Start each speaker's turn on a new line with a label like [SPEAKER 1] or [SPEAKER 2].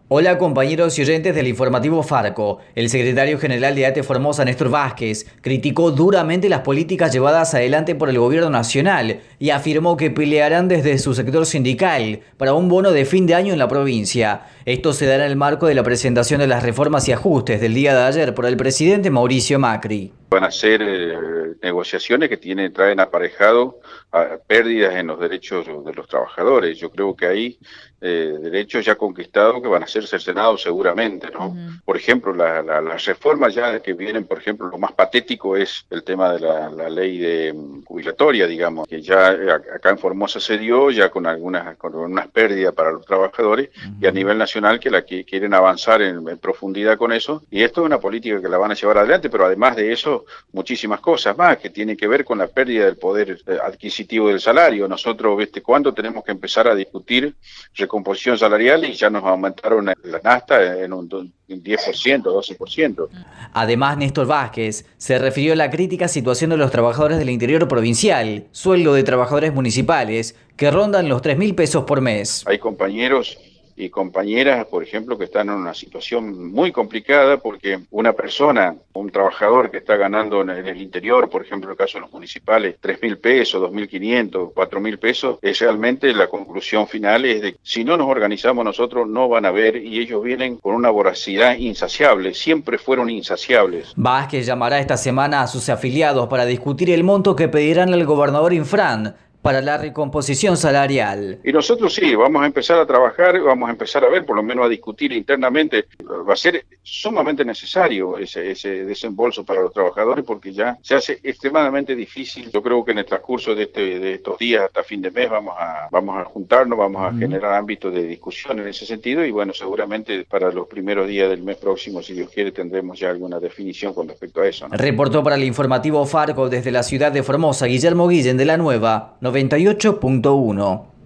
[SPEAKER 1] Hola compañeros y oyentes del informativo Farco. El secretario general de ATE Formosa, Néstor Vázquez, criticó duramente las políticas llevadas adelante por el gobierno nacional y afirmó que pelearán desde su sector sindical para un bono de fin de año en la provincia. Esto se dará en el marco de la presentación de las reformas y ajustes del día de ayer por el presidente Mauricio Macri.
[SPEAKER 2] Van a ser negociaciones que traen aparejado pérdidas en los derechos de los trabajadores. Yo creo que hay derechos ya conquistados que van a ser cercenados seguramente, ¿no? Por ejemplo, las reformas ya que vienen, por ejemplo, lo más patético es el tema de la ley de jubilatoria, digamos, que ya acá en Formosa se dio, ya con unas pérdidas para los trabajadores, y a nivel nacional que quieren avanzar en profundidad con eso, y esto es una política que la van a llevar adelante, pero además de eso, muchísimas cosas más que tienen que ver con la pérdida del poder adquisitivo del salario. Nosotros, ¿cuándo tenemos que empezar a discutir recomposición salarial? Y ya nos aumentaron la nafta en un 10%, 12%.
[SPEAKER 1] Además, Néstor Vázquez se refirió a la crítica situación de los trabajadores del interior provincial, sueldo de trabajadores municipales, que rondan los 3.000 pesos por mes.
[SPEAKER 2] Hay compañeros y compañeras, por ejemplo, que están en una situación muy complicada porque una persona, un trabajador que está ganando en el interior, por ejemplo, en el caso de los municipales, 3.000 pesos, 2.500, 4.000 pesos, es realmente la conclusión final es de que si no nos organizamos nosotros no van a ver, y ellos vienen con una voracidad insaciable, siempre fueron insaciables.
[SPEAKER 1] Vázquez llamará esta semana a sus afiliados para discutir el monto que pedirán al gobernador Infran para la recomposición salarial.
[SPEAKER 2] Y nosotros sí, vamos a empezar a trabajar, vamos a empezar a ver, por lo menos a discutir internamente. Va a ser sumamente necesario ese desembolso para los trabajadores porque ya se hace extremadamente difícil. Yo creo que en el transcurso de estos días hasta fin de mes vamos a juntarnos, vamos a generar ámbitos de discusión en ese sentido y bueno, seguramente para los primeros días del mes próximo, si Dios quiere, tendremos ya alguna definición con respecto a eso, ¿no?
[SPEAKER 1] Reportó para el informativo Farco desde la ciudad de Formosa, Guillermo Guillén de la Nueva 98.1.